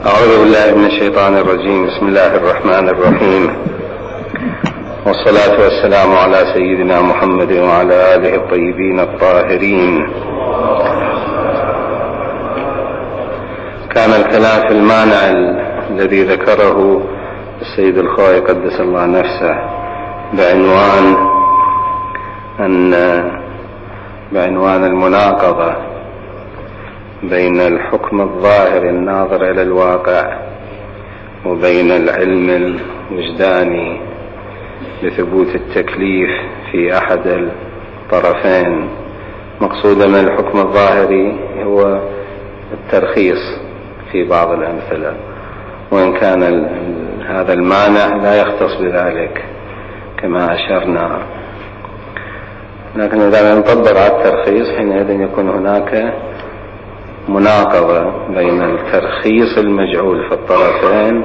أعوذ بالله من الشيطان الرجيم. بسم الله الرحمن الرحيم، والصلاة والسلام على سيدنا محمد وعلى آله الطيبين الطاهرين. كان الكلام في المانع الذي ذكره السيد الخوئي قدس الله نفسه بعنوان المناقضة بين الحكم الظاهر الناظر إلى الواقع وبين العلم الوجداني بثبوت التكليف في أحد الطرفين. مقصودا من الحكم الظاهري هو الترخيص في بعض الأمثلة، وإن كان هذا المانع لا يختص بذلك كما أشرنا، لكن إذا نطبق على الترخيص حينئذ يكون هناك مناقضة بين الترخيص المجعول في الطرفين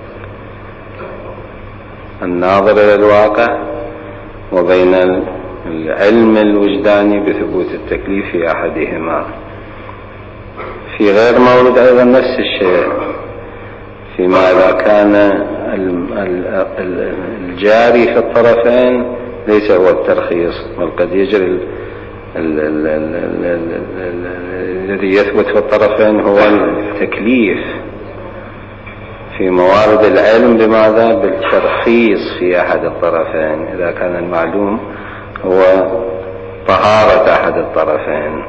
الناظر إلى الواقع وبين العلم الوجداني بثبوت التكليف في أحدهما. في غير مورد أيضا نفس الشيء، فيما إذا كان الجاري في الطرفين ليس هو الترخيص، بل قد يجري الذي يثبت في الطرفين هو التكليف في موارد العلم. بماذا؟ بالترخيص في أحد الطرفين إذا كان المعلوم هو طهارة أحد الطرفين،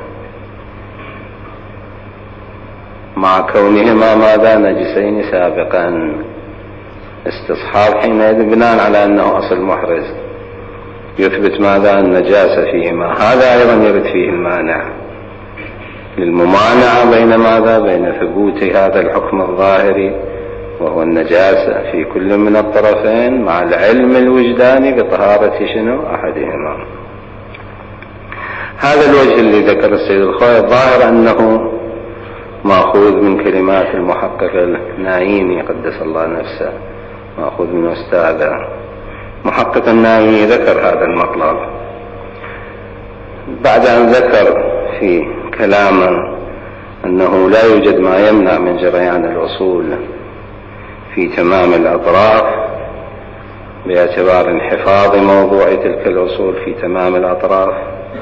مع كونهما ماذا؟ نجسين سابقا. استصحاب حينئذ بناء على أنه أصل محرز يثبت ماذا؟ النجاسة فيهما. هذا أيضا يرد فيه المانع للممانعة بين ماذا؟ بين ثبوت هذا الحكم الظاهري وهو النجاسة في كل من الطرفين مع العلم الوجداني بطهارة شنو؟ أحدهما. هذا الوجه اللي ذكر السيد الخوئي الظاهر أنه مأخوذ من كلمات المحقق النايمي قدس الله نفسه، مأخوذ من أستاذه محقق النايمي ذكر هذا المطلب بعد أن ذكر في كلامه أنه لا يوجد ما يمنع من جريان الأصول في تمام الأطراف باعتبار انحفاظ موضوع تلك الأصول في تمام الأطراف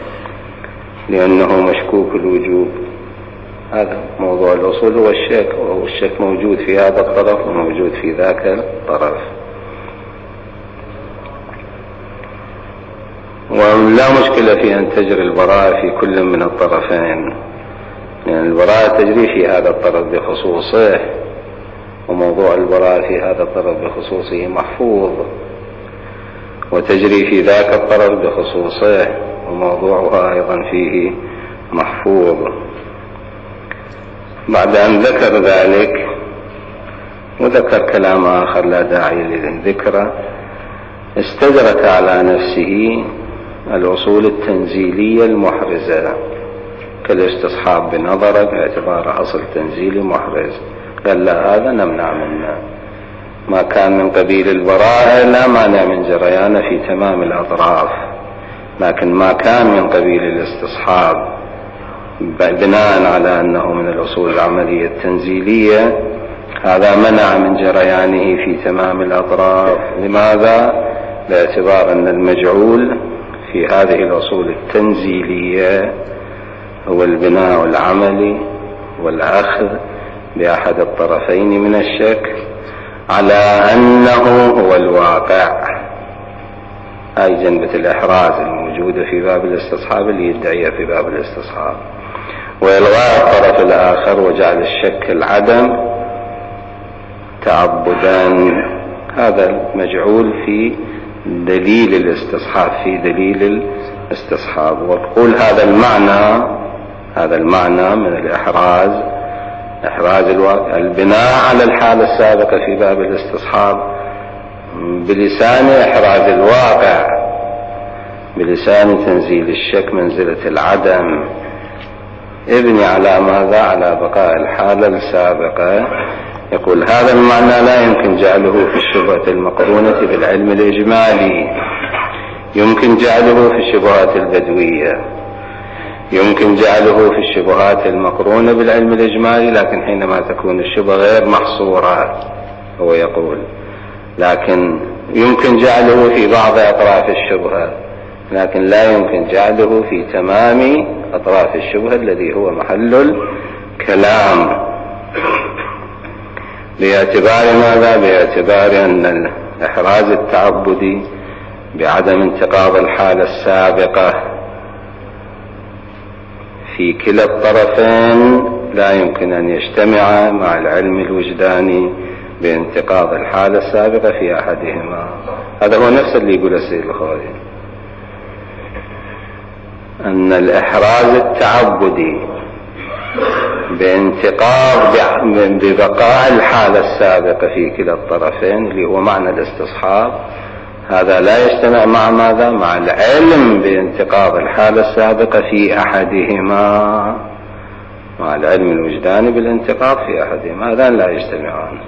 لأنه مشكوك الوجوب. هذا موضوع الأصول هو الشك، وهو الشك موجود في هذا الطرف وموجود في ذاك الطرف، ولا مشكلة في أن تجري البراءة في كل من الطرفين، لأن البراءة تجري في هذا الطرف بخصوصه وموضوع البراءة في هذا الطرف بخصوصه محفوظ، وتجري في ذاك الطرف بخصوصه وموضوعها أيضا فيه محفوظ. بعد أن ذكر ذلك وذكر كلام آخر لا داعي لذكره، استدرك على نفسه الأصول التنزيلية المحرزة كالاستصحاب بنظره باعتبار أصل تنزيلي محرز. قال لا، هذا نمنع منه. ما كان من قبيل البراءة لا مانع من جريانه في تمام الأطراف، لكن ما كان من قبيل الاستصحاب بناء على أنه من الأصول العملية التنزيلية هذا منع من جريانه في تمام الأطراف. لماذا؟ باعتبار أن المجعول في هذه الأصول التنزيلية هو البناء العملي والأخذ بأحد الطرفين من الشك على أنه هو الواقع، أي جنبة الإحراز الموجودة في باب الاستصحاب اللي يدعيها في باب الاستصحاب، وإلغاء الطرف الآخر وجعل الشك العدم تعبدا. هذا المجعول في دليل الاستصحاب، في دليل الاستصحاب. وتقول هذا المعنى من الإحراز، إحراز الواقع، البناء على الحالة السابقة في باب الاستصحاب بلسان إحراز الواقع، بلسان تنزيل الشك منزلة العدم، ابني على ماذا؟ على بقاء الحالة السابقة. يقول هذا المعنى لا يمكن جعله في الشبهة المقرونة بالعلم الإجمالي، يمكن جعله في الشبهات البدوية. يمكن جعله في الشبهات المقرونة بالعلم الإجمالي، لكن حينما تكون الشبهة غير محصورة هو يقول، لكن يمكن جعله في بعض أطراف الشبهة، لكن لا يمكن جعله في تمام أطراف الشبهة الذي هو محل الكلام. باعتبار ماذا؟ باعتبار أن الإحراز التعبدي بعدم انتقاض الحالة السابقة في كلا الطرفين لا يمكن أن يجتمع مع العلم الوجداني بانتقاض الحالة السابقة في أحدهما. هذا هو نفس اللي يقول السيد الخوئي، أن الإحراز التعبدي ببقاء الحالة السابقة في كلا الطرفين اللي هو معنى الاستصحاب، هذا لا يجتمع مع ماذا؟ مع العلم بانتقاض الحالة السابقة في أحدهما، مع العلم الوجداني بالانتقاض في أحدهما، هذان لا يجتمعان.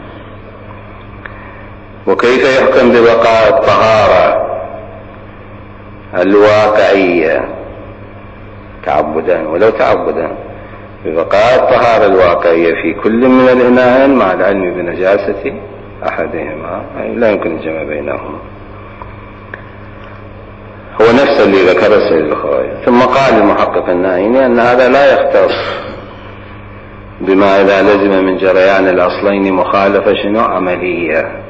وكيف يحكم ببقاء الطهارة الواقعية تعبدا ولو تعبدا ببقاء الطهارة الواقعية في كل من الإناءين مع العلم بنجاسة أحدهما؟ لا يمكن الجمع بينهما. هو نفس اللي ذكر السيد الخوئي. ثم قال المحقق النائيني أن هذا لا يختص بما إذا لزم من جريان الأصلين مخالفة شنو عملية،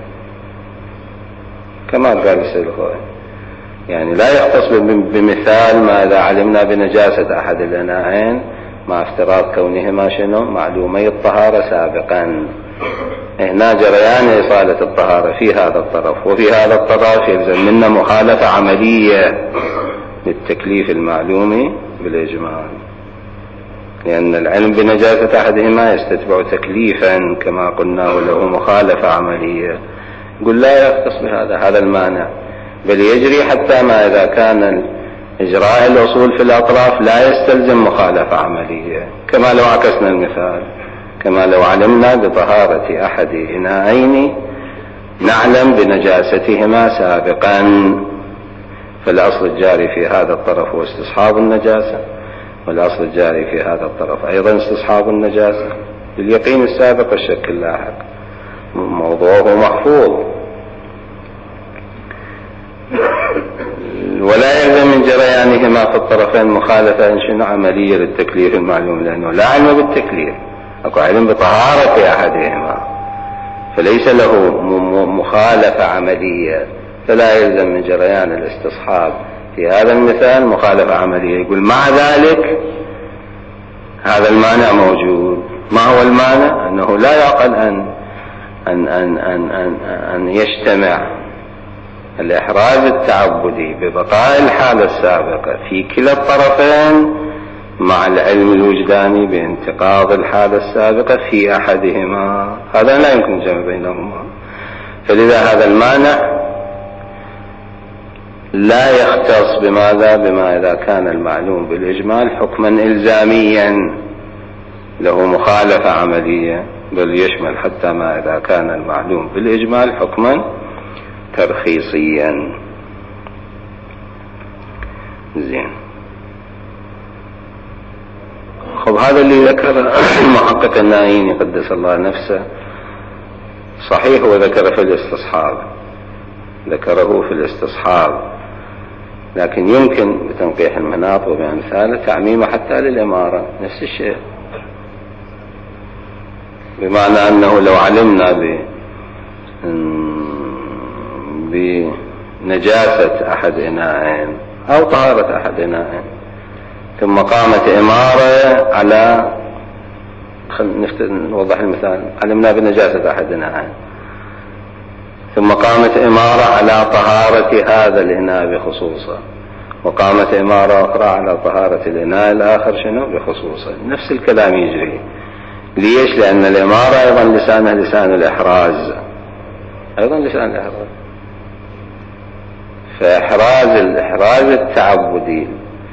كما قال السيد الخوئي، يعني لا يختص بمثال ما إذا علمنا بنجاسة أحد الإناءين مع افتراض كونهما شنو معلومي الطهارة سابقا. هنا جريان إصالة الطهارة في هذا الطرف وفي هذا الطرف يلزم منا مخالفة عملية للتكليف المعلوم بالإجمال، لأن العلم بنجاسة أحدهما يستتبع تكليفا كما قلنا له مخالفة عملية. يقول لا يختص بهذا، هذا المانع، بل يجري حتى ما إذا كان إجراء الأصول في الأطراف لا يستلزم مخالفة عملية، كما لو عكسنا المثال، كما لو علمنا بطهارة أحد إناءين نعلم بنجاستهما سابقا، فالأصل الجاري في هذا الطرف هو استصحاب النجاسة، والأصل الجاري في هذا الطرف أيضا استصحاب النجاسة لليقين السابق والشك اللاحق، موضوعه محفوظ. ولا يلزم من جريانهما في الطرفين مخالفة شنو عملية للتكليف المعلوم، لأنه لا علم بالتكليف، أكو علم بطهارة أحدهما، فليس له مخالفة عملية، فلا يلزم من جريان الاستصحاب في هذا المثال مخالفة عملية. يقول مع ذلك هذا المانع موجود. ما هو المانع؟ أنه لا يعقل أن يجتمع الإحراز التعبدي ببقاء الحالة السابقة في كلا الطرفين مع العلم الوجداني بانتقاض الحالة السابقة في أحدهما، هذا لا يمكن الجمع بينهما. فلذا هذا المانع لا يختص بماذا؟ بما إذا كان المعلوم بالإجمال حكما إلزاميا له مخالفة عملية، بل يشمل حتى ما إذا كان المعلوم بالإجمال حكما ترخيصيا. زين. خب هذا اللي ذكر المحقق النائيني قدس الله نفسه صحيح، وذكر في الاستصحاب، ذكره في الاستصحاب، لكن يمكن بتنقيح المناط وبأمثاله تعميمه حتى للإمارة نفس الشيء، بمعنى أنه لو علمنا بنجاسة أحد إناءين أو طهارة أحد إناءين ثم قامت إمارة على، نوضح المثال، علمنا بنجاسة أحد إناءين ثم قامت إمارة على طهارة هذا الإناء بخصوصه، وقامت إمارة أخرى على طهارة الإناء الآخر شنو بخصوصه، نفس الكلام يجري. ليش؟ لأن الإمارة أيضا لسانها لسان الإحراز، أيضا لسان الإحراز، فإحراز التعبدي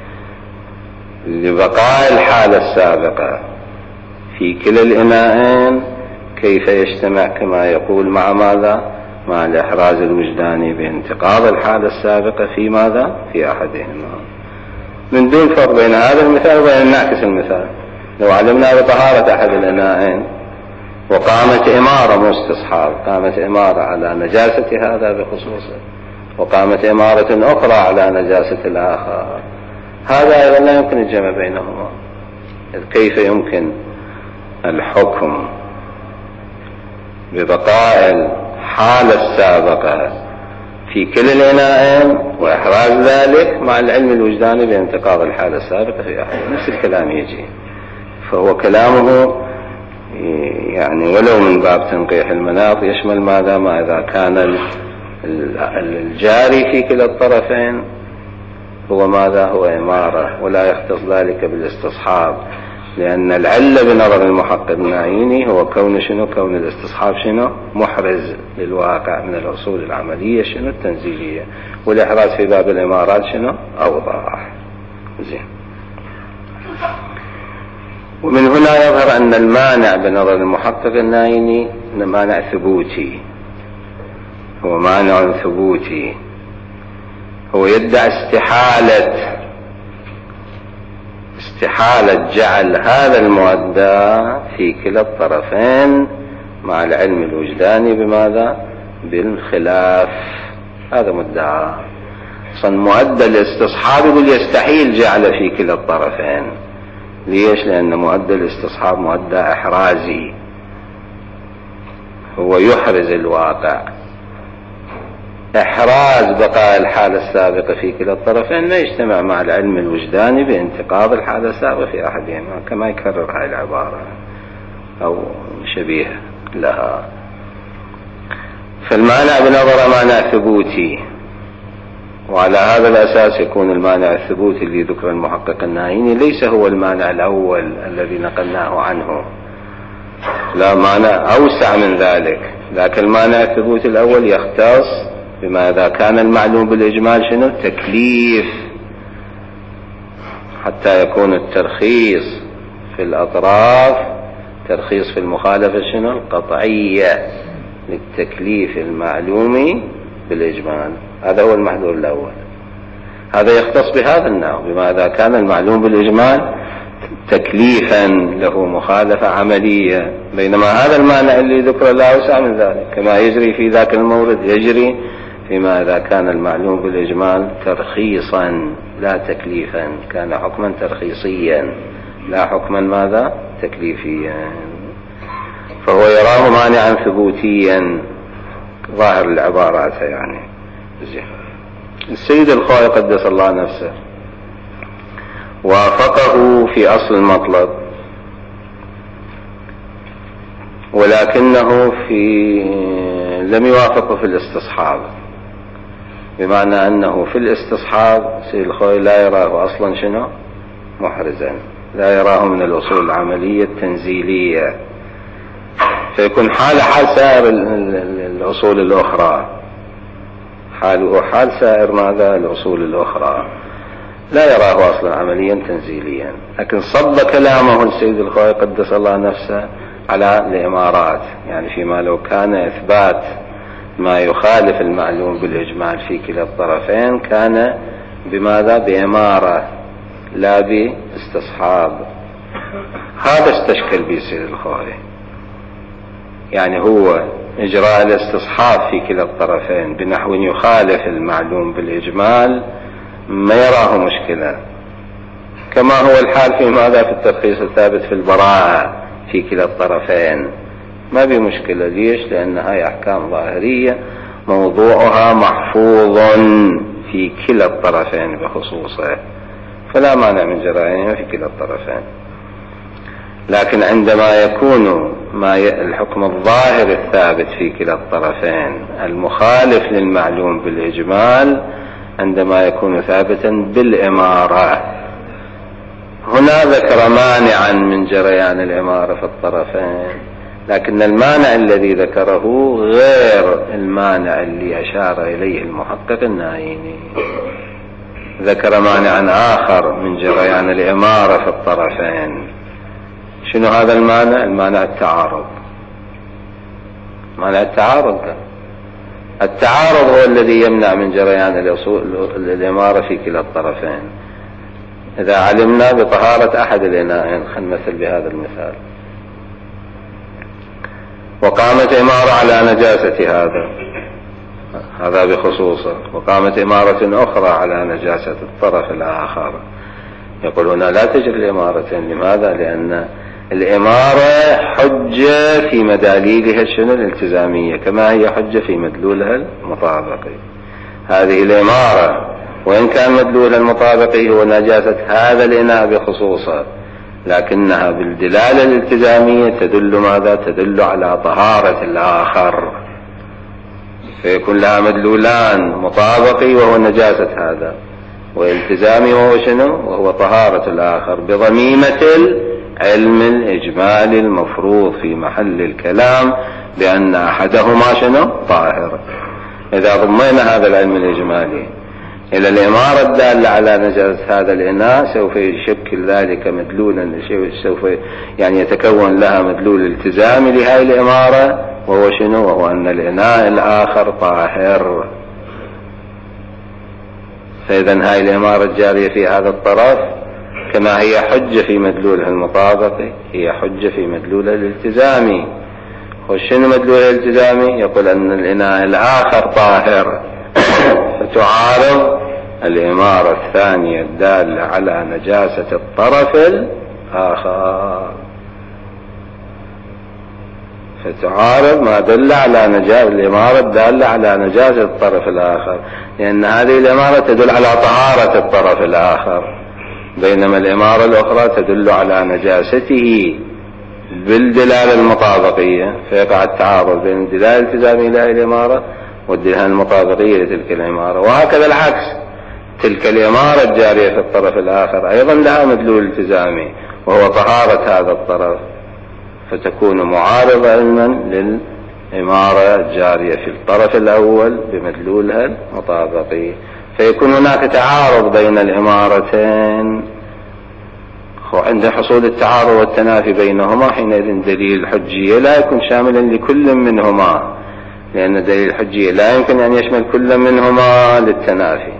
لبقاء الحالة السابقة في كلا الإناءين كيف يجتمع كما يقول مع ماذا؟ مع الإحراز الوجداني بانتقاض الحالة السابقة في ماذا؟ في أحدهما. من دون فرق بين هذا المثال وبين نعكس المثال. لو علمنا بطهارة أحد الإناءين وقامت إمارة مو استصحاب، قامت إمارة على نجاسة هذا بخصوصه وقامت إمارة أخرى على نجاسة الآخر، هذا أيضا لا يمكن الجمع بينهما. كيف يمكن الحكم ببقاء الحالة السابقة في كل الإناءين وإحراز ذلك مع العلم الوجداني بانتقاض الحالة السابقة في أحد؟ نفس الكلام يجي. فهو كلامه يعني ولو من باب تنقيح المناط يشمل ماذا؟ ما إذا كان الجاري في كلا الطرفين هو ماذا؟ هو إمارة، ولا يختص ذلك بالاستصحاب، لأن العلة بنظر المحقق النعيني هو كون شنو؟ كون الاستصحاب شنو؟ محرز للواقع من الأصول العملية شنو؟ التنزيلية، والإحراز في باب الإمارات شنو؟ أوضح. زين. ومن هنا يظهر أن المانع بنظر المحقق النعيني مانع ثبوتي، هو مانع ثبوتي، هو يدعي استحالة جعل هذا المؤدى في كلا الطرفين مع العلم الوجداني بماذا؟ بالخلاف. هذا مدعى. أصلا مؤدى الاستصحاب يقول يستحيل جعل في كلا الطرفين. ليش؟ لأن مؤدى الاستصحاب مؤدى إحرازي، هو يحرز الواقع. إحراز بقاء الحالة السابقة في كلا الطرفين لا يجتمع مع العلم الوجداني بانتقاض الحالة السابقة في أحدهما، كما يكرر هذه العبارة أو شبيه لها. فالمانع بنظر مانع ثبوتي، وعلى هذا الأساس يكون المانع الثبوتي اللي ذكر المحقق النعيني ليس هو المانع الأول الذي نقلناه عنه، لا، مانع أوسع من ذلك. لكن المانع الثبوتي الأول يختص بما إذا كان المعلوم بالإجمال شنو؟ تكليف، حتى يكون الترخيص في الأطراف ترخيص في المخالفة شنو؟ القطعية للتكليف المعلوم بالإجمال. هذا هو المحذور الأول، هذا يختص بهذا النوع، بما إذا كان المعلوم بالإجمال تكليفا له مخالفة عملية. بينما هذا المعنى اللي ذكر لا أوسع من ذلك، كما يجري في ذاك المورد يجري فيما إذا كان المعلوم بالإجمال ترخيصا لا تكليفا، كان حكما ترخيصيا لا حكما ماذا؟ تكليفيا. فهو يراه مانعا ثبوتيا ظاهر العبارات يعني. السيد الخوئي قدس الله نفسه وافقه في أصل المطلب، ولكنه لم يوافقه في الاستصحاب، بمعنى أنه في الاستصحاب السيد الخوئي لا يراه أصلا شنو؟ محرزا، لا يراه من الأصول العملية التنزيلية، فيكون حال سائر الأصول الأخرى، حال سائر ماذا؟ الأصول الأخرى، لا يراه أصلا عمليا تنزيليا. لكن صب كلامه السيد الخوئي قدس الله نفسه على الإمارات، يعني فيما لو كان إثبات ما يخالف المعلوم بالإجمال في كلا الطرفين كان بماذا؟ بإمارة لا باستصحاب. هذا استشكل به السيد الخوئي، يعني هو إجراء الاستصحاب في كلا الطرفين بنحو يخالف المعلوم بالإجمال ما يراه مشكلة، كما هو الحال في ماذا؟ في الترخيص الثابت في البراءة في كلا الطرفين ما بي مشكلة. ليش؟ لأن هاي أحكام ظاهرية موضوعها محفوظ في كلا الطرفين بخصوصه، فلا مانع من جرائها في كلا الطرفين. لكن عندما يكون الحكم الظاهر الثابت في كلا الطرفين المخالف للمعلوم بالإجمال عندما يكون ثابتا بالإمارة، هنا ذكر مانعا من جريان الإمارة في الطرفين، لكن المانع الذي ذكره غير المانع اللي أشار إليه المحقق النعيني. ذكر مانعا آخر من جريان الإمارة في الطرفين. شنو هذا المانع؟ المانع التعارض. مانع التعارض التعارض هو الذي يمنع من جريان الإمارة في كلا الطرفين. إذا علمنا بطهارة أحد الإناءين، خلينا نمثل بهذا المثال، وقامت إمارة على نجاسة هذا بخصوصه، وقامت إمارة أخرى على نجاسة الطرف الآخر، يقول هنا لا تجري الإمارتين. لماذا؟ لأن الإمارة حجة في مداليلها شنو؟ الالتزامية، كما هي حجة في مدلولها المطابقي. هذه الإمارة وإن كان مدلولها المطابقي هو نجاسة هذا الإناء بخصوصه، لكنها بالدلالة الالتزامية تدل ماذا؟ تدل على طهارة الآخر، فيكون لها مدلولان، مطابقي وهو نجاسة هذا، والتزامي وهو شنو؟ وهو طهارة الآخر، بضميمة العلم الإجمالي المفروض في محل الكلام بأن أحدهما شنو؟ طاهر. إذا ضمينا هذا العلم الإجمالي إلى الإمارة الدالة على نجاسة هذا الإناء سوف يشكل ذلك مدلولا، سوف يعني يتكون لها مدلول التزامي لهذه الإمارة، وهو شنو؟ وهو أن الإناء الآخر طاهر. فإذا هذه الإمارة الجارية في هذا الطرف كما هي حجة في مدلولها المطابقي هي حجة في مدلولها الالتزامي. وشنو مدلولها الالتزامي؟ يقول أن الإناء الآخر طاهر، فتعارض الإمارة الثانية الدالة على نجاسة الطرف الآخر، فتعارض ما دل على نجاسة الإمارة الدالة على نجاسة الطرف الآخر، لأن هذه الإمارة تدل على طهارة الطرف الآخر، بينما الإمارة الأخرى تدل على نجاسته بالدلالة المطابقية، فيقع التعارض بين الدلالة الالتزامية لهذه الإمارة والدلالة المطابقية لتلك الإمارة. وهكذا العكس، تلك الإمارة الجارية في الطرف الآخر أيضا لها مدلول التزامي وهو طهارة هذا الطرف، فتكون معارضة علما للإمارة الجارية في الطرف الأول بمدلولها المطابقي، فيكون هناك تعارض بين الإمارتين. وعند حصول التعارض والتنافي بينهما حينئذ دليل الحجية لا يكون شاملا لكل منهما، لأن دليل الحجية لا يمكن أن يشمل كل منهما للتنافي،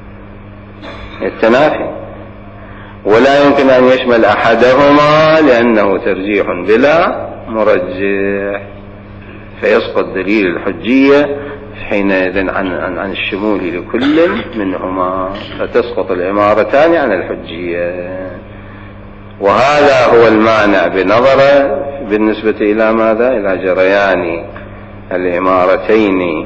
ولا يمكن أن يشمل أحدهما لأنه ترجيح بلا مرجح، فيسقط دليل الحجية حينئذ عن الشمول لكل منهما، فتسقط الإمارتان عن الحجية. وهذا هو المانع بنظره بالنسبة إلى ماذا؟ إلى جريان الإمارتين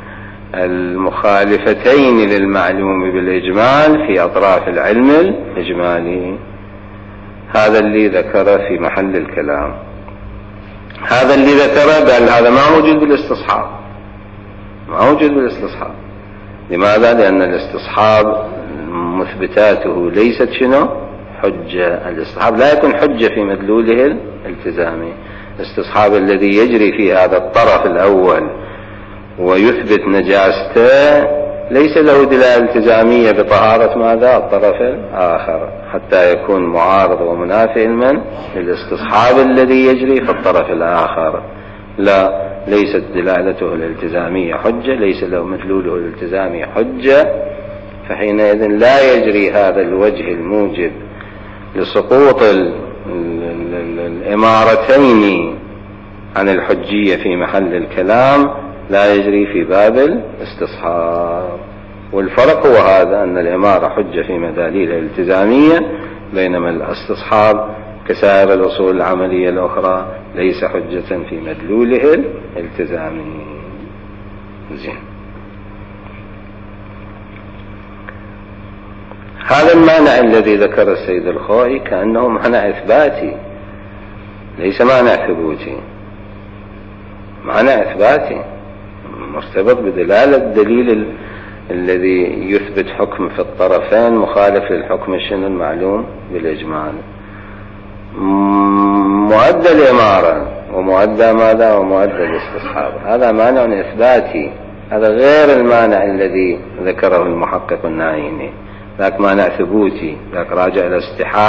المخالفتين للمعلوم بالإجمال في أطراف العلم الإجمالي. هذا اللي ذكر في محل الكلام، هذا اللي ذكره بل هذا ما موجود بالاستصحاب، ما موجود بالاستصحاب. لماذا؟ لأن الاستصحاب مثبتاته ليست شنو؟ حجة. الاستصحاب لا يكون حجة في مدلوله الالتزامي. الاستصحاب الذي يجري في هذا الطرف الأول ويثبت نجاسته ليس له دلالة التزامية بطهارة ماذا؟ الطرف الآخر، حتى يكون معارض ومنافي من للاستصحاب الذي يجري في الطرف الآخر. لا، ليست دلالته الالتزامية حجة، ليس له مدلوله الالتزامي حجة، فحينئذ لا يجري هذا الوجه الموجب لسقوط الإمارتين عن الحجية في محل الكلام، لا يجري في باب الاستصحاب. والفرق هو هذا، أن الإمارة حجة في مداليلها الالتزامية، بينما الاستصحاب كسائر الأصول العملية الأخرى ليس حجة في مدلوله الالتزامي. زين، هذا المانع الذي ذكر السيد الخوئي كأنه معنى إثباتي، ليس معنى ثبوتي، معنى إثباتي مرتبط بدلالة الدليل الذي يثبت حكم في الطرفين مخالف للحكم الشنو المعلوم بالإجمال. مؤدى الإمارة ومؤدى ماذا؟ ومؤدى الاستصحاب، هذا مانع إثباتي، هذا غير المانع الذي ذكره المحقق النايني، ذاك مانع ثبوتي، ذاك راجع إلى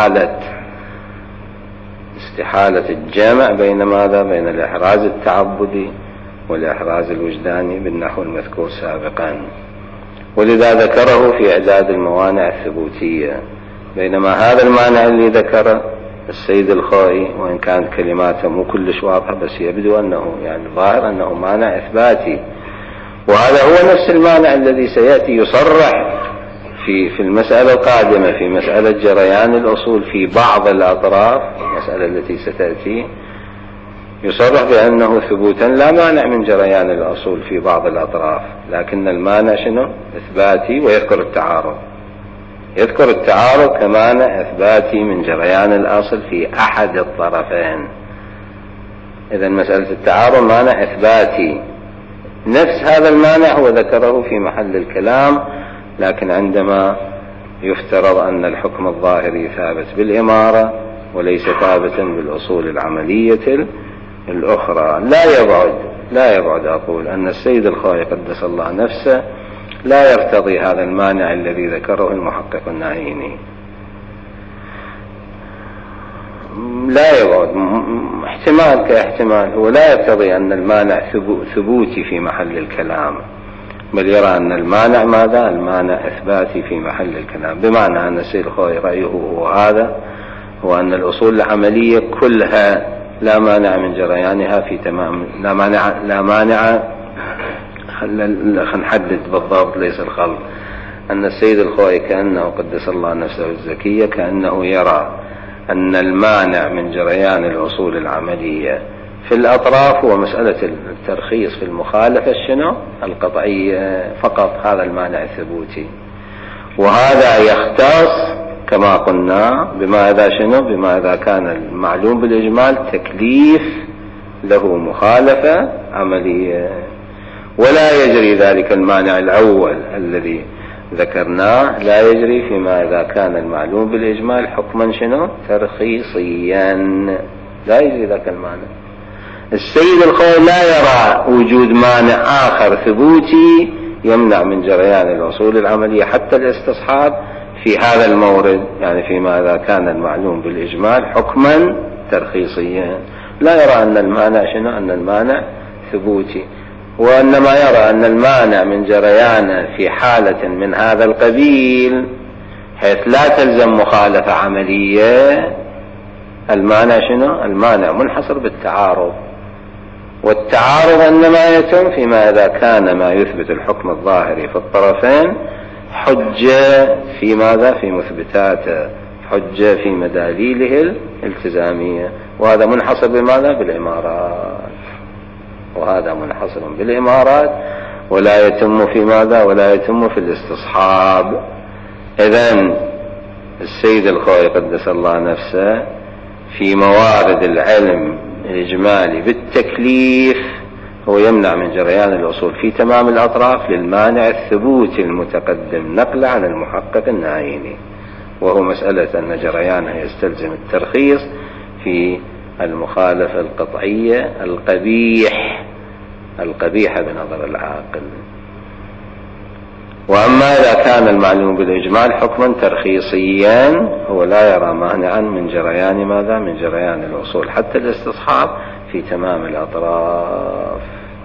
استحالة الجمع بين ماذا؟ بين الإحراز التعبدي والإحراز الوجداني بالنحو المذكور سابقا، ولذا ذكره في إعداد الموانع الثبوتية، بينما هذا المانع اللي ذكره السيد الخوئي، وإن كانت كلماته مو كلش واضحة بس يبدو أنه يعني ظاهر أنه مانع إثباتي، وهذا هو نفس المانع الذي سيأتي يصرح في المسألة القادمة في مسألة جريان الأصول في بعض الأطراف، المسألة التي ستأتي يصرح بأنه ثبوتا لا مانع من جريان الأصول في بعض الأطراف، لكن المانع شنو؟ إثباتي، ويذكر التعارض، يذكر التعارض كمانع إثباتي من جريان الأصل في أحد الطرفين. إذن مسألة التعارض مانع إثباتي، نفس هذا المانع هو ذكره في محل الكلام، لكن عندما يفترض أن الحكم الظاهري ثابت بالإمارة وليس ثابتا بالأصول العملية الأخرى، لا يبعد أقول أن السيد الخوئي قدس الله نفسه لا يرتضي هذا المانع الذي ذكره المحقق النعيني، لا يبعد احتمال كاحتمال، هو لا يرتضي أن المانع ثبوتي في محل الكلام، بل يرى أن المانع ماذا؟ المانع إثباتي في محل الكلام، بمعنى أن السيد الخوئي رأيه هو هذا، هو أن الأصول العملية كلها لا مانع من جريانها في تمام، لا مانع خلينا نحدد بالضبط ليس الخلط، أن السيد الخوئي كأنه قدس الله نفسه الزكية كأنه يرى أن المانع من جريان الأصول العملية في الأطراف هو مسألة الترخيص في المخالفة شنو؟ القطعية فقط، هذا المانع الثبوتي، وهذا يختص كما قلنا بما إذا شنو؟ بما إذا كان المعلوم بالإجمال تكليف له مخالفة عملية، ولا يجري ذلك المانع الأول الذي ذكرناه، لا يجري فيما إذا كان المعلوم بالإجمال حكما شنو؟ ترخيصيا، لا يجري ذاك المانع. السيد الخوئي لا يرى وجود مانع آخر ثبوتي يمنع من جريان الأصول العملية حتى الاستصحاب في هذا المورد، يعني فيما إذا كان المعلوم بالإجمال حكما ترخيصيا، لا يرى أن المانع شنو؟ أن المانع ثبوتي، وإنما يرى أن المانع من جريان في حالة من هذا القبيل حيث لا تلزم مخالفة عملية، المانع شنو؟ المانع منحصر بالتعارض، والتعارض إنما يتم فيما إذا كان ما يثبت الحكم الظاهري في الطرفين حجة في ماذا؟ في مثبتاته، حجة في مداليله الالتزامية، وهذا منحصر بماذا؟ بالإمارات، وهذا منحصر بالإمارات، ولا يتم في ماذا؟ ولا يتم في الاستصحاب. إذن السيد الخوئي قدس الله نفسه في موارد العلم الإجمالي بالتكليف هو يمنع من جريان الأصول في تمام الأطراف للمانع الثبوتي المتقدم نقل عن المحقق النعيني، وهو مسألة أن جريانها يستلزم الترخيص في المخالفة القطعية القبيحة بنظر العاقل. وأما إذا كان المعلوم بالإجمال حكما ترخيصيا هو لا يرى مانعا من جريان ماذا؟ من جريان الأصول حتى الاستصحاب في تمام الأطراف.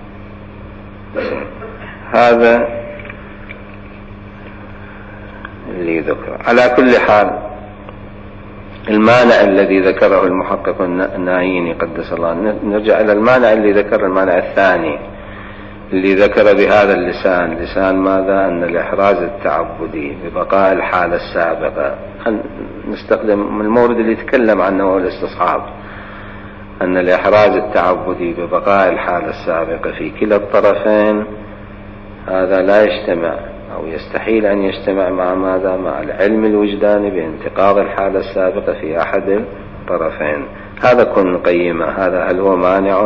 هذا اللي ذكر. على كل حال المانع الذي ذكره المحقق النعيني قدس الله، نرجع إلى المانع اللي ذكر، المانع الثاني اللي ذكر بهذا اللسان، لسان ماذا؟ أن الإحراز التعبدي ببقاء الحالة السابقة، نستخدم المورد اللي يتكلم عنه هو الاستصحاب، أن الإحراز التعبدي ببقاء الحالة السابقة في كلا الطرفين هذا لا يجتمع أو يستحيل أن يجتمع مع ماذا؟ مع العلم الوجداني بانتقاض الحالة السابقة في أحد الطرفين. هذا كن قيمة، هذا هل هو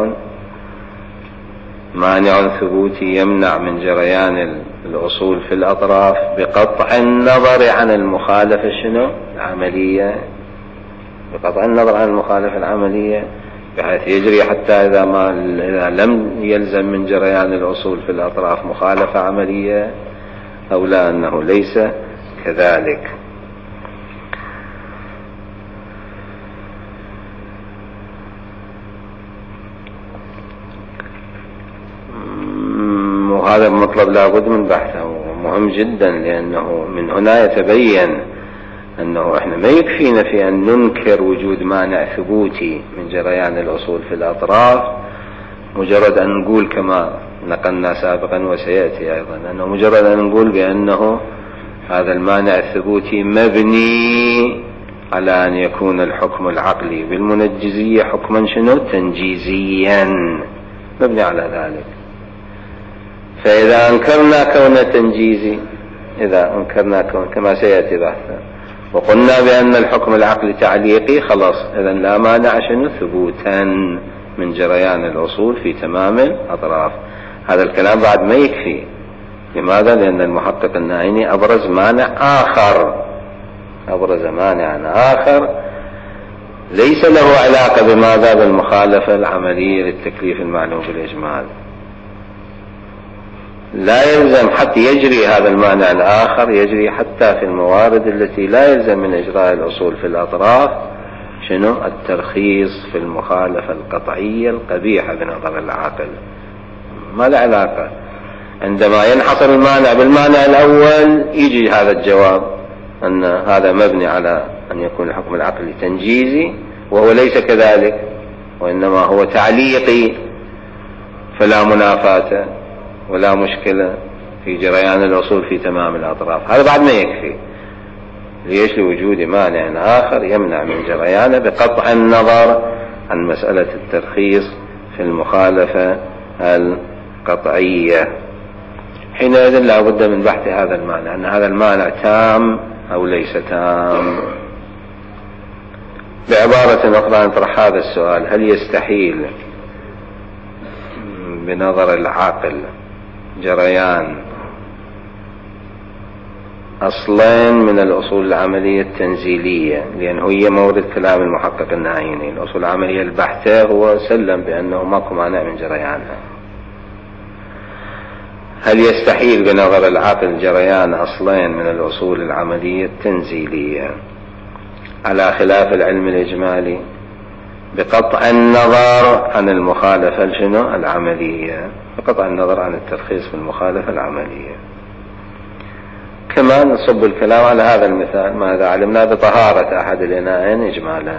مانع ثبوتي يمنع من جريان الأصول في الأطراف بقطع النظر عن المخالفة شنو؟ العملية، بقطع النظر عن المخالفة العملية، بحيث يجري حتى إذا لم يلزم من جريان الأصول في الأطراف مخالفة عملية، أو لا أنه ليس كذلك. وهذا مطلب لابد من بحثه، مهم جدا، لأنه من هنا يتبين أنه إحنا ما يكفينا في أن ننكر وجود مانع ثبوتي من جريان الأصول في الأطراف، مجرد أن نقول كما نقلنا سابقا وسيأتي أيضا، أنه مجرد أن نقول بأنه هذا المانع الثبوتي مبني على أن يكون الحكم العقلي بالمنجزية حكما شنو تنجيزيا، مبني على ذلك. فإذا أنكرنا كونه تنجيزي، إذا أنكرنا كما سيأتي بحثا، وقلنا بأن الحكم العقلي تعليقي، خلاص إذن لا مانع شنو ثبوتا من جريان الأصول في تمام الأطراف. هذا الكلام بعد ما يكفي. لماذا؟ لأن المحقق الناعيني أبرز مانع آخر، أبرز مانعا آخر ليس له علاقة بماذا؟ بالمخالفة العملية للتكليف المعلوم بالإجمال. لا يلزم حتى يجري هذا المانع الآخر، يجري حتى في الموارد التي لا يلزم من إجراء الأصول في الأطراف شنو؟ الترخيص في المخالفة القطعية القبيحة بنظر العاقل. ما له علاقة. عندما ينحصر المانع بالمانع الأول يجي هذا الجواب أن هذا مبني على أن يكون الحكم العقلي تنجيزي، وهو ليس كذلك، وإنما هو تعليقي، فلا منافاة ولا مشكلة في جريان الأصول في تمام الأطراف. هذا بعد ما يكفي. ليش؟ لوجود مانع آخر يمنع من جريانه بقطع النظر عن مسألة الترخيص في المخالفة القطعية. حينئذ لا بد من بحث هذا المانع، أن هذا المانع تام أو ليس تام. بعبارة أخرى نطرح هذا السؤال: هل يستحيل بنظر العاقل جريان أصلين من الأصول العملية التنزيلية؟ لأنه هي مورد كلام المحقق الناعيني. الأصول العملية البحثة هو سلم بأنه ماكو مانع من جريانها. هل يستحيل بنظر العقل جريان أصلين من الأصول العملية التنزيلية على خلاف العلم الإجمالي بقطع النظر عن المخالفة شنو؟ العملية، بقطع النظر عن الترخيص في المخالفة العملية. كما نصب الكلام على هذا المثال: ماذا علمنا بطهارة أحد الإناءين إجمالا؟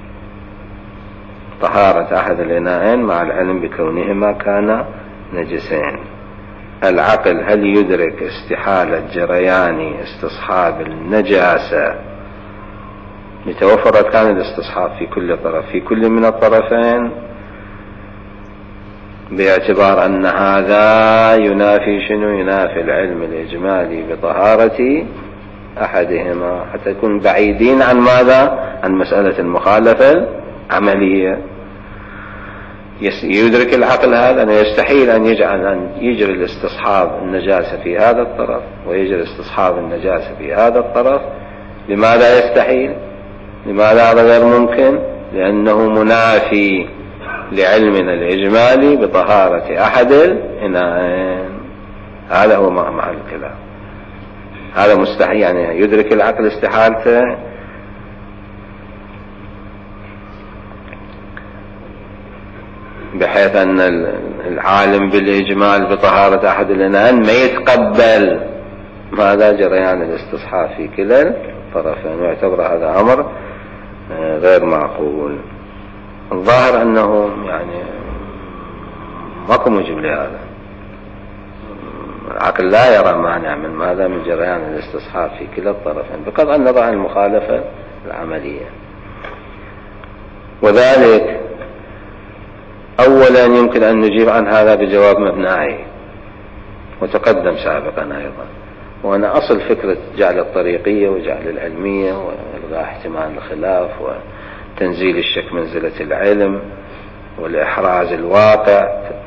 طهارة أحد الإناءين مع العلم بكونهما كان نجسين. العقل هل يدرك استحالة جريان استصحاب النجاسة لتوفر كان الاستصحاب في كل طرف في كل من الطرفين، باعتبار أن هذا ينافي شنو؟ ينافي العلم الإجمالي بطهارة أحدهما، حتى يكون بعيدين عن ماذا؟ عن مسألة المخالفة العملية. يدرك العقل هذا أنه يستحيل أن يجري الاستصحاب النجاسة في هذا الطرف ويجري استصحاب النجاسة في هذا الطرف. لماذا يستحيل؟ لماذا هذا غير ممكن؟ لأنه منافي لعلمنا الإجمالي بطهارة أحد الإناءين. هذا هو محل الكلام. هذا مستحيل، يعني يدرك العقل استحالته بحيث أن العالم بالإجمال بطهارة أحد الإناءين ما يتقبل ماذا؟ جريان الاستصحاب في كلا الطرفين، ويعتبر هذا أمر غير معقول. الظاهر أنه يعني ماكو موجب لهذا. العقل لا يرى مانع من ماذا؟ من جريان الاستصحاب في كلا الطرفين بقطع النظر عن المخالفة العملية. وذلك أولا يمكن أن نجيب عن هذا بجواب مبنائي وتقدم سابقا أيضا، وأنا أصل فكرة جعل الطريقية وجعل العلمية وإلغاء احتمال الخلاف وتنزيل الشك منزلة العلم والإحراز الواقع،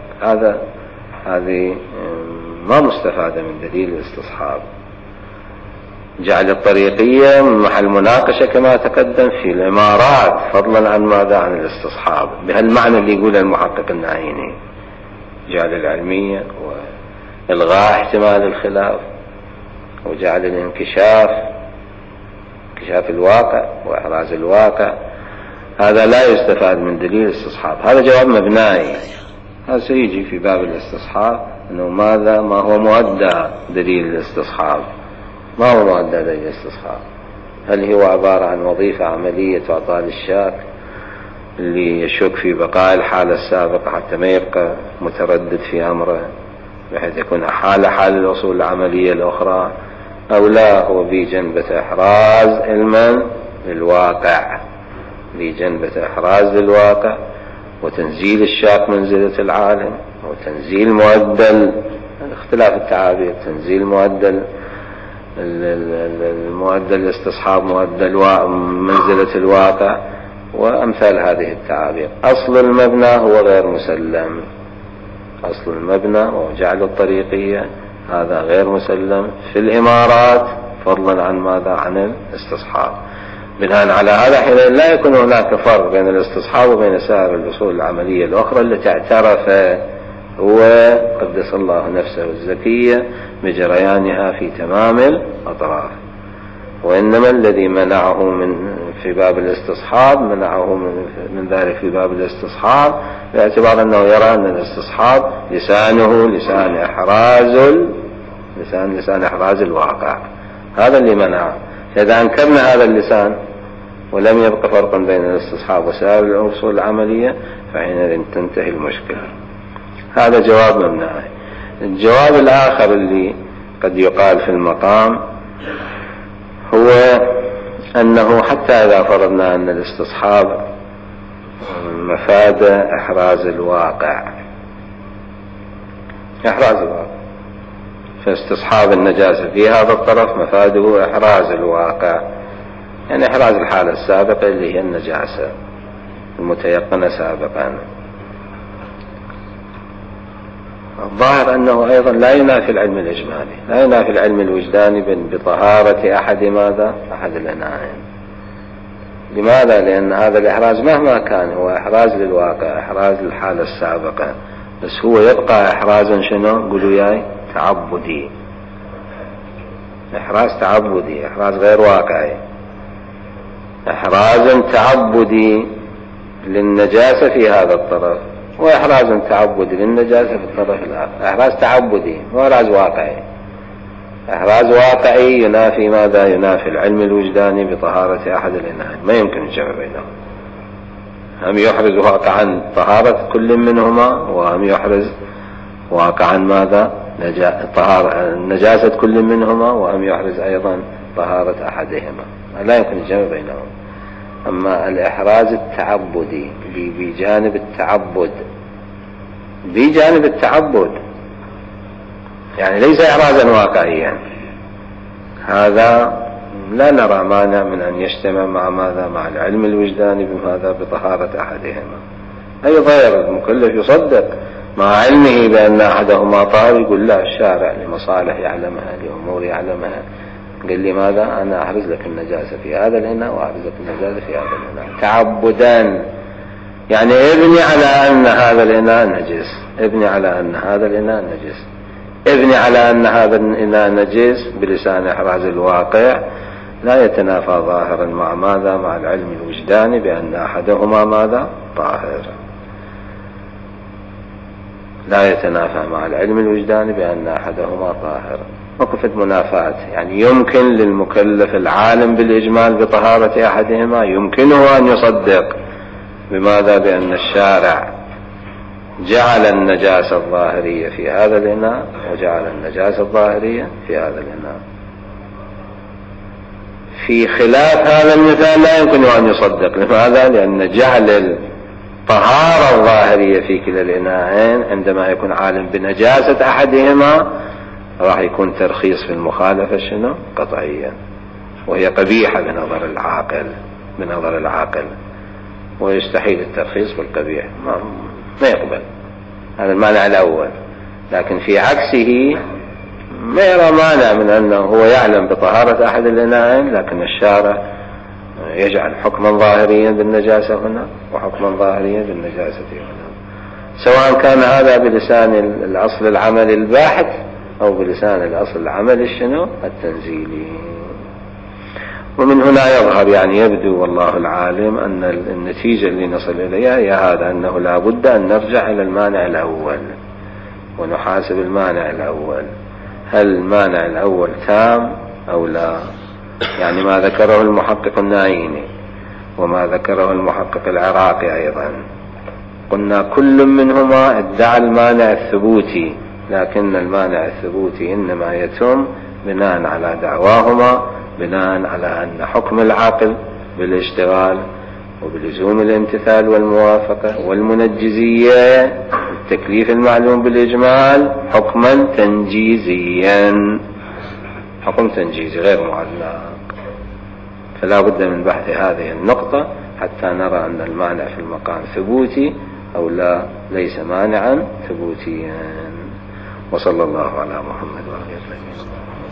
هذه ما مستفادة من دليل الاستصحاب. جعل الطريقية محل مناقشة كما تقدم في الإمارات، فضلا عن ماذا؟ عن الاستصحاب، بهالمعنى اللي يقوله المحقق الناعيني. جعل العلمية وإلغاء احتمال الخلاف وجعل الانكشاف، انكشاف الواقع وإحراز الواقع، هذا لا يستفاد من دليل الاستصحاب. هذا جواب مبنائي، هذا سيجي في باب الاستصحاب أنه ماذا؟ ما هو مؤدى دليل الاستصحاب، ما هو مؤدى دليل الاستصحاب؟ هل هو عبارة عن وظيفة عملية تعطى للشاك اللي يشك في بقاء الحالة السابقة حتى ما يبقى متردد في أمره بحيث يكون حال الوصول العملية الأخرى، أو لا هو بجنبة إحراز علما للواقع، بجنبة إحراز للواقع وتنزيل الشاك منزلة العالم، وتنزيل معدل اختلاف التعابير، تنزيل معدل الاستصحاب، معدل منزلة الواقع، وأمثال هذه التعابير. أصل المبنى هو غير مسلم، أصل المبنى وجعل الطريقية هذا غير مسلم في الإمارات، فضلا عن ماذا؟ عن الاستصحاب. بناء على هذا حين لا يكون هناك فرق بين الاستصحاب وبين سائر الأصول العملية الأخرى التي اعترف هو قدس الله نفسه الزكية بجريانها في تمام الأطراف، وإنما الذي منعه في باب الاستصحاب منعه من ذلك في باب الاستصحاب باعتبار أنه يرى أن الاستصحاب لسانه لسان إحراز الواقع، هذا اللي منعه. فإذا أنكرنا هذا اللسان ولم يبقى فرق بين الاستصحاب وسائر الأصول العملية فحينئذ تنتهي المشكلة. هذا جواب ممنوع. الجواب الآخر اللي قد يقال في المقام هو أنه حتى إذا فرضنا أن الاستصحاب مفاد إحراز الواقع، فاستصحاب النجاسة في هذا الطرف مفاده إحراز الواقع، يعني إحراز الحالة السابقة اللي هي النجاسة المتيقنة سابقا. الظاهر أنه أيضا لا ينافي العلم الإجمالي، لا ينافي العلم الوجداني بطهارة أحد الإناءين. لماذا؟ لأن هذا الإحراز مهما كان هو إحراز للواقع، إحراز للحالة السابقة، بس هو يبقى إحرازا شنو؟ قولوا ياي تعبدي، إحراز تعبدي، إحراز غير واقعي، إحراز تعبدي للنجاسة في هذا الطرف، وإحراز تعبدي للنجاسة في الطرف الآخر. إحراز تعبدي وإحراز واقعي. إحراز واقعي ينافي ماذا؟ ينافي العلم الوجداني بطهارة أحد الإناءين، ما يمكن الجمع بينهم. هم يحرز واقعا طهارة كل منهما، وهم يحرز واقعا ماذا؟ نجاسة كل منهما، وهم يحرز أيضا طهارة أحدهما، لا يمكن الجمع بينهم. أما الإحراز التعبدي بجانب التعبد يعني ليس إحرازا واقعيا، هذا لا نرى مانع من أن يجتمع مع ماذا؟ مع العلم الوجداني بماذا؟ بطهارة أحدهما. أي ضير المكلف يصدق مع علمه بأن أحدهما طاهر، يقول لا، الشارع لمصالح يعلمها، لأمور يعلمها، قال لي ماذا؟ أنا أحرز لك النجاسة في هذا الإناء وأحرز لك النجاسة في هذا الإناء تعبدا، يعني ابني على أن هذا الإناء نجس، ابني على أن هذا الإناء نجس، ابني على أن هذا الإناء نجس بلسان إحراز الواقع، لا يتنافى ظاهرا مع ماذا؟ مع العلم الوجداني بأن أحدهما ماذا؟ طاهر، لا يتنافى مع العلم الوجداني بأن أحدهما طاهر. وكفت منافاة، يعني يمكن للمكلف العالم بالإجمال بطهارة أحدهما يمكنه أن يصدق بماذا؟ بأن الشارع جعل النجاسة الظاهرية في هذا الإناء وجعل النجاسة الظاهرية في هذا الإناء. في خلاف هذا المثال لا يمكن أن يصدق. لماذا؟ لأن جعل الطهارة الظاهرية في كلا الإناءين عندما يكون عالم بنجاسة أحدهما راح يكون ترخيص في المخالفة شنو؟ قطعيا، وهي قبيحة بنظر العاقل، ويستحيل الترخيص بالقبيح، ما يقبل. هذا المانع الأول. لكن في عكسه ما يرى مانع من أنه هو يعلم بطهارة أحد الإناءين، لكن الشارع يجعل حكما ظاهريا بالنجاسة هنا وحكما ظاهريا بالنجاسة هنا، سواء كان هذا بلسان الأصل العملي الباحث أو بلسان الأصل العملي الشنو؟ التنزيلي. ومن هنا يظهر، يعني يبدو والله العالم، أن النتيجة اللي نصل إليها هي هذا، أنه لا بد أن نرجع إلى المانع الأول ونحاسب المانع الأول، هل المانع الأول تام أو لا؟ يعني ما ذكره المحقق النايني وما ذكره المحقق العراقي أيضا. قلنا كل منهما ادعى المانع الثبوتي، لكن المانع الثبوتي إنما يتم بناء على دعواهما، بناء على أن حكم العقل بالاشتغال وبلزوم الامتثال والموافقة والمنجزية التكليف المعلوم بالإجمال حكما تنجيزيا، حكم تنجيزي غير معلق. فلا بد من بحث هذه النقطة حتى نرى أن المانع في المقام ثبوتي أو لا، ليس مانعا ثبوتيا. وصلى الله على محمد وآله وسلم.